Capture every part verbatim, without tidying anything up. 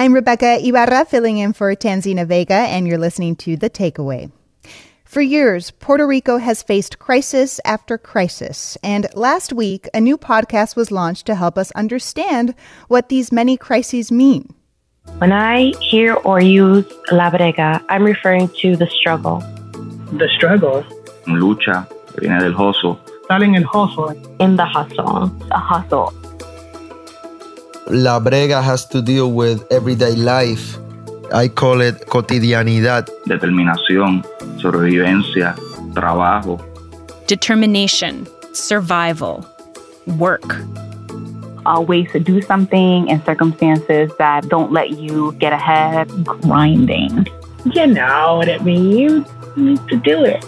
I'm Rebecca Ibarra, filling in for Tanzina Vega, and you're listening to The Takeaway. For years, Puerto Rico has faced crisis after crisis, and last week, a new podcast was launched to help us understand what these many crises mean. When I hear or use la brega, I'm referring to the struggle. The struggle. Lucha, viene del hustle. Estar en el hustle. In the hustle. The hustle. La brega has to deal with everyday life. I call it cotidianidad. Determinación, sobrevivencia, trabajo. Determination, survival, work. Uh, ways to do something in circumstances that don't let you get ahead. Grinding. You know what it means. You need to do it.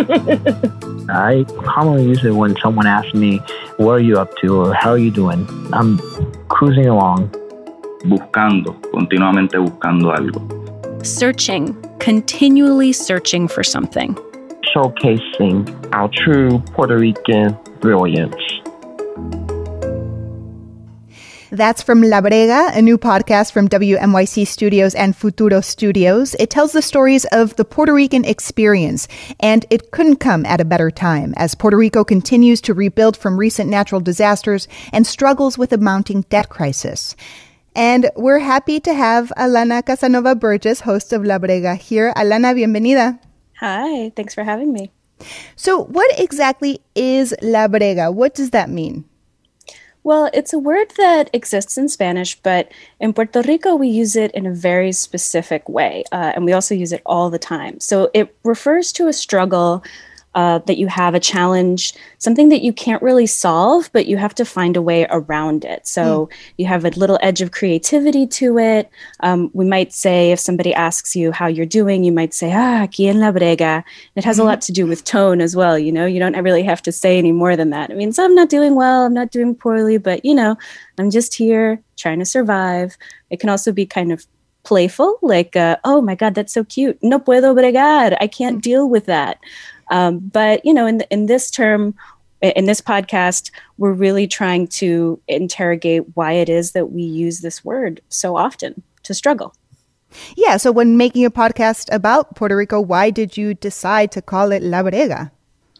I commonly use it when someone asks me, what are you up to or how are you doing? I'm cruising along. Buscando, continuamente buscando algo. Searching, continually searching for something. Showcasing our true Puerto Rican brilliance. That's from La Brega, a new podcast from W M Y C Studios and Futuro Studios. It tells the stories of the Puerto Rican experience, and it couldn't come at a better time as Puerto Rico continues to rebuild from recent natural disasters and struggles with a mounting debt crisis. And we're happy to have Alana Casanova Burgess, host of La Brega, here. Alana, bienvenida. Hi, thanks for having me. So what exactly is La Brega? What does that mean? Well, it's a word that exists in Spanish, but in Puerto Rico, we use it in a very specific way, uh, and we also use it all the time. So it refers to a struggle uh, that you have, a challenge, something that you can't really solve, but you have to find a way around it. So mm. you have a little edge of creativity to it. Um, we might say, if somebody asks you how you're doing, you might say, ah, aquí en la brega. It has mm-hmm. a lot to do with tone as well. You know, you don't really have to say any more than that. It means I'm not doing well, I'm not doing poorly, but, you know, I'm just here trying to survive. It can also be kind of playful, like, uh, oh my God, that's so cute. No puedo bregar. I can't deal with that. Um, but, you know, in in this term, in this podcast, we're really trying to interrogate why it is that we use this word so often, to struggle. Yeah. So when making a podcast about Puerto Rico, why did you decide to call it La Brega?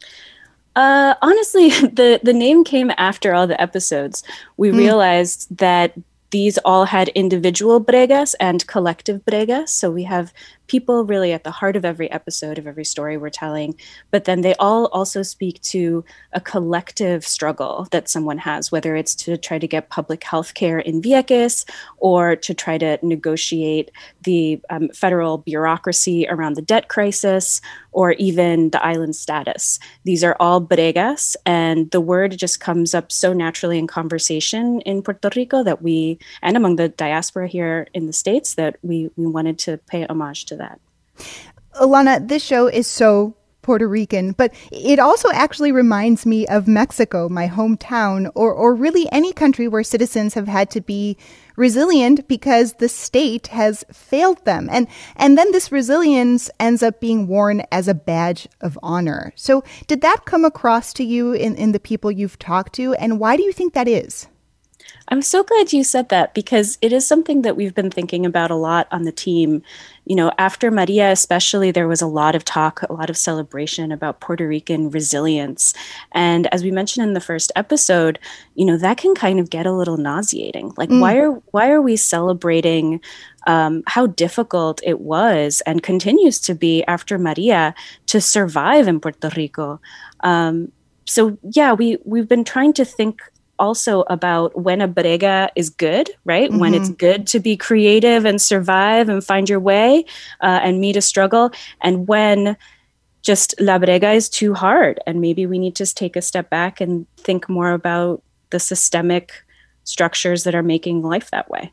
Uh, honestly, the, the name came after all the episodes. We mm. realized that these all had individual bregas and collective bregas. So we have people really at the heart of every episode, of every story we're telling, but then they all also speak to a collective struggle that someone has, whether it's to try to get public health care in Vieques or to try to negotiate the um, federal bureaucracy around the debt crisis or even the island status. These are all bregas, and the word just comes up so naturally in conversation in Puerto Rico that we, and among the diaspora here in the States, that we, we wanted to pay homage to that. Alana, this show is so Puerto Rican, but it also actually reminds me of Mexico, my hometown, or or really any country where citizens have had to be resilient because the state has failed them. And and then this resilience ends up being worn as a badge of honor. So did that come across to you in, in the people you've talked to? And why do you think that is? I'm so glad you said that, because it is something that we've been thinking about a lot on the team. You know, after Maria especially, there was a lot of talk, a lot of celebration about Puerto Rican resilience. And as we mentioned in the first episode, you know, that can kind of get a little nauseating. Like, mm. why are why are we celebrating um, how difficult it was and continues to be after Maria to survive in Puerto Rico? Um, so, yeah, we, we've been trying to think also about when a brega is good, right? Mm-hmm. When it's good to be creative and survive and find your way uh, and meet a struggle, and when just la brega is too hard and maybe we need to take a step back and think more about the systemic structures that are making life that way.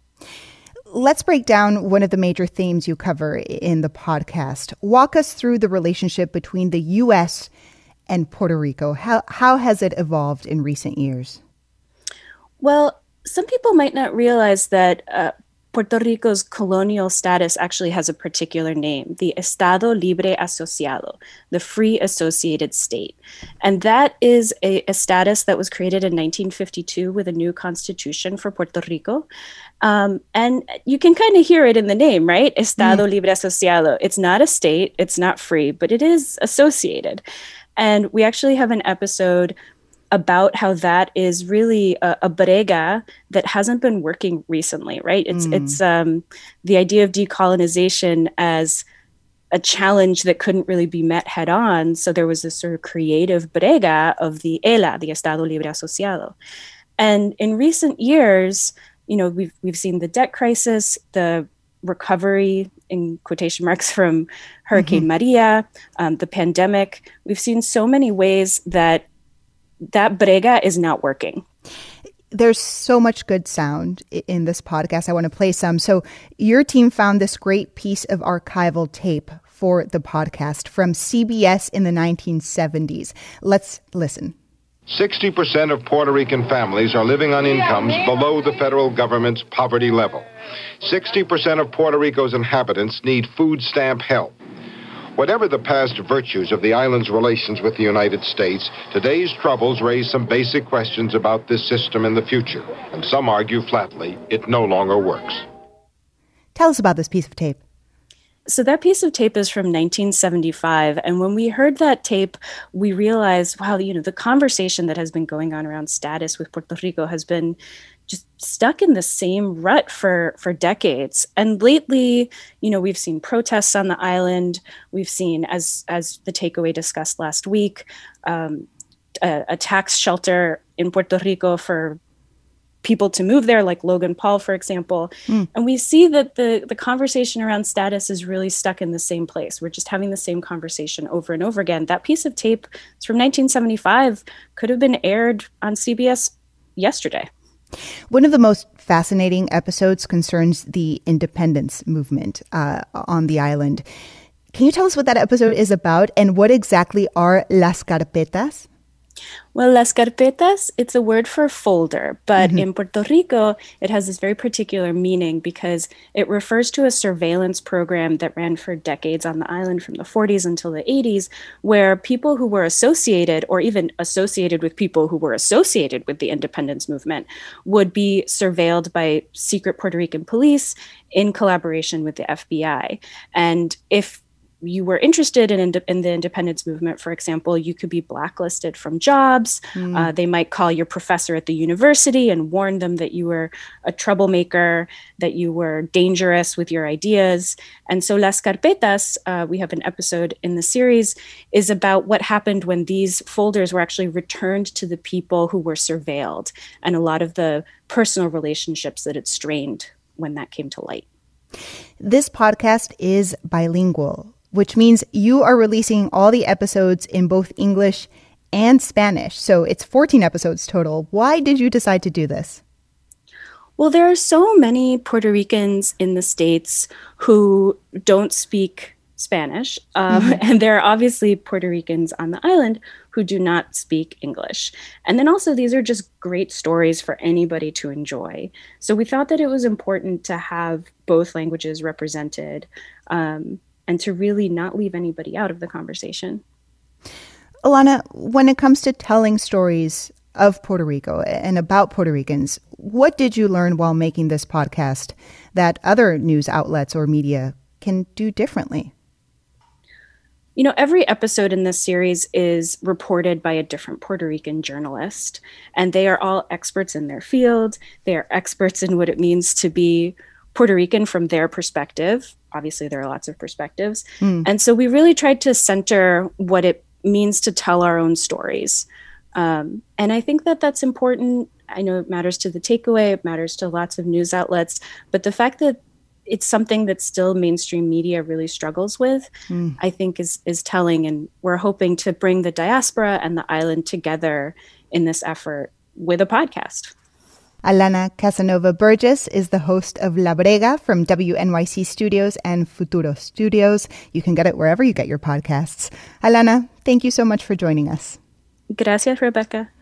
Let's break down one of the major themes you cover in the podcast. Walk us through the relationship between the U S and Puerto Rico. How how has it evolved in recent years? Well, some people might not realize that uh, Puerto Rico's colonial status actually has a particular name, the Estado Libre Asociado, the Free Associated State. And that is a, a status that was created in nineteen fifty-two with a new constitution for Puerto Rico. Um, and you can kind of hear it in the name, right? Estado mm. Libre Asociado. It's not a state, it's not free, but it is associated. And we actually have an episode about how that is really a, a brega that hasn't been working recently, right? It's mm. it's um, the idea of decolonization as a challenge that couldn't really be met head on. So there was this sort of creative brega of the E L A, the Estado Libre Asociado. And in recent years, you know, we've we've seen the debt crisis, the recovery in quotation marks from Hurricane mm-hmm. Maria, um, the pandemic. We've seen so many ways that that brega is not working. There's so much good sound in this podcast. I want to play some. So your team found this great piece of archival tape for the podcast from C B S in the nineteen seventies. Let's listen. sixty percent of Puerto Rican families are living on incomes below the federal government's poverty level. sixty percent of Puerto Rico's inhabitants need food stamp help. Whatever the past virtues of the island's relations with the United States, today's troubles raise some basic questions about this system in the future. And some argue flatly it no longer works. Tell us about this piece of tape. So that piece of tape is from nineteen seventy-five. And when we heard that tape, we realized, wow, you know, the conversation that has been going on around status with Puerto Rico has been just stuck in the same rut for, for decades. And lately, you know, we've seen protests on the island. We've seen, as as the takeaway discussed last week, um, a, a tax shelter in Puerto Rico for people to move there, like Logan Paul, for example. Mm. And we see that the, the conversation around status is really stuck in the same place. We're just having the same conversation over and over again. That piece of tape, it's from nineteen seventy-five, could have been aired on C B S yesterday. One of the most fascinating episodes concerns the independence movement uh, on the island. Can you tell us what that episode is about and what exactly are las carpetas? Well, las carpetas, it's a word for folder, but mm-hmm. in Puerto Rico, it has this very particular meaning because it refers to a surveillance program that ran for decades on the island from the forties until the eighties, where people who were associated or even associated with people who were associated with the independence movement would be surveilled by secret Puerto Rican police in collaboration with the F B I. And if you were interested in, in the independence movement, for example, you could be blacklisted from jobs. Mm. Uh, they might call your professor at the university and warn them that you were a troublemaker, that you were dangerous with your ideas. And so Las Carpetas, uh, we have an episode in the series, is about what happened when these folders were actually returned to the people who were surveilled and a lot of the personal relationships that it strained when that came to light. This podcast is bilingual, which means you are releasing all the episodes in both English and Spanish. So it's fourteen episodes total. Why did you decide to do this? Well, there are so many Puerto Ricans in the States who don't speak Spanish. Um, mm-hmm. And there are obviously Puerto Ricans on the island who do not speak English. And then also these are just great stories for anybody to enjoy. So we thought that it was important to have both languages represented, um, and to really not leave anybody out of the conversation. Ilana, when it comes to telling stories of Puerto Rico and about Puerto Ricans, what did you learn while making this podcast that other news outlets or media can do differently? You know, every episode in this series is reported by a different Puerto Rican journalist, and they are all experts in their field. They are experts in what it means to be Puerto Rican from their perspective. Obviously, there are lots of perspectives. Mm. And so we really tried to center what it means to tell our own stories. Um, and I think that that's important. I know it matters to the takeaway. It matters to lots of news outlets. But the fact that it's something that still mainstream media really struggles with, mm. I think is, is telling. And we're hoping to bring the diaspora and the island together in this effort with a podcast. Ilana Casanova Burgess is the host of La Brega from W N Y C Studios and Futuro Studios. You can get it wherever you get your podcasts. Ilana, thank you so much for joining us. Gracias, Rebecca.